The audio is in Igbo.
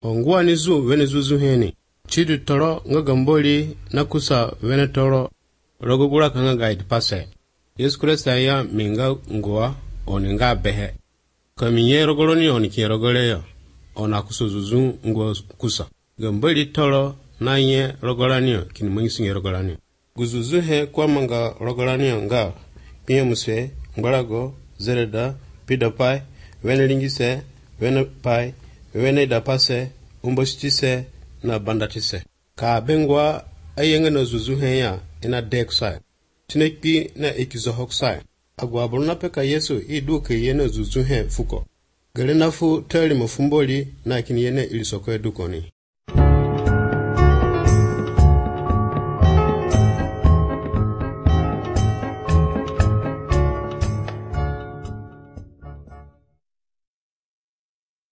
Ongwa nizu vene zuzu heni. Chidu toro nga gamboli na kusa vene toro rogogura kanga gaid pase. Yesu Krista ya minga ngwa oni nga behe. Kaminye rogoloni oni kie rogoleyo. Ona kusa zuzu ngwa kusa. Gamboli toro na nye rogolaniyo kini mwengisinge rogolaniyo. Guzuzu he kwa manga rogolaniyo nga piye muse mbarago zereda pidapai vene lingise vene pai vene dapase umbositise na bandatise. Ka bengwa ayenge na zuzu he ya ina deksai. Tinekpi na ikizohoksai. Agwa buluna peka Yesu iduke yene zuzu he fuko. Gale nafu teli mafumboli na kini yene ilisoko edukoni.